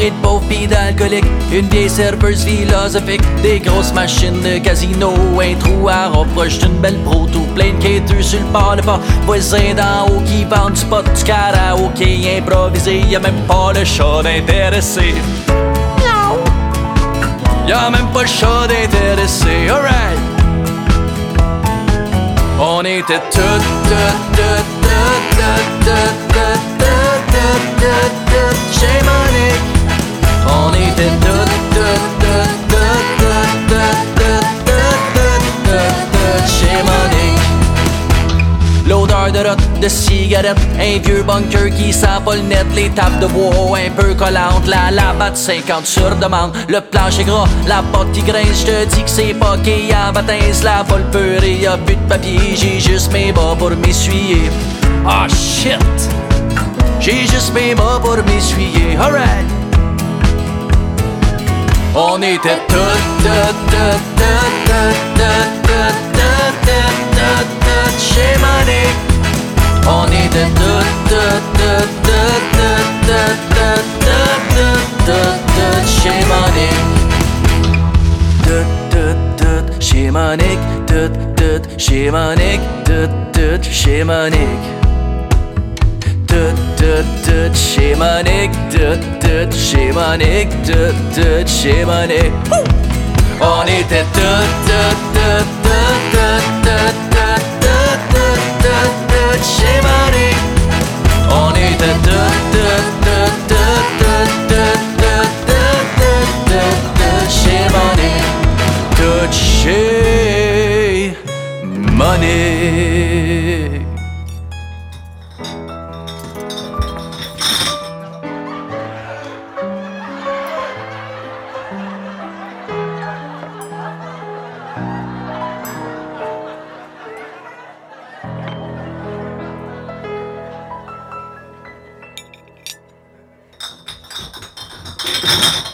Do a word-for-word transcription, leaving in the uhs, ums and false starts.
entouré de pauvres pis d'alcooliques. Une vieille serveuse philosophique, des grosses machines de casino, un trou à reproche d'une belle pro, tout plein de quêteux sur le bord de pas. Voisins d'en haut qui vendent du pot, du karaoké improvisé, y'a même pas le chat d'intéressé. Y'a même pas le chat d'intéressé, alright. On était tout, tout, tout, tout, tout, tout, tout, tout, tout, tout, chez Monique. On était tout, tout, tout, tout, tout, tout, tout, tout, tout, chez Monique. L'odeur de rotte, de cigarette, un vieux bunker qui sent pas le net, les tables de bois un peu collantes, la labatte cinquante sur demande, le plancher gras, la porte qui grince, j'te dis que c'est pas qu'il en baptise, la folle peurée, y'a plus de papier, j'ai juste mes bas pour m'essuyer. Ah oh, shit! J'ai juste mes bas pour m'essuyer, alright! On était tout, tout, tout, tout, tout, tout, tout, tout, tout, tout, chez Monique. On était tout, tout, tout, tout, tout, tout, tout, tout, tout, chez Monique. Tout, tout, tout, chez Monique. Tout, tout, chez Monique. Tout, tout, chez Monique. Tout, tout, tout, chez Monique. Tout, tout, chez Monique. Tout, tout, chez Monique. On était tout, tout, tout, tout, tout, tout, tout, tout, tout, chez Monique. On était tout, tout, tout, tout, tout, tout, tout, tout, chez Monique. Tout chez Monique. You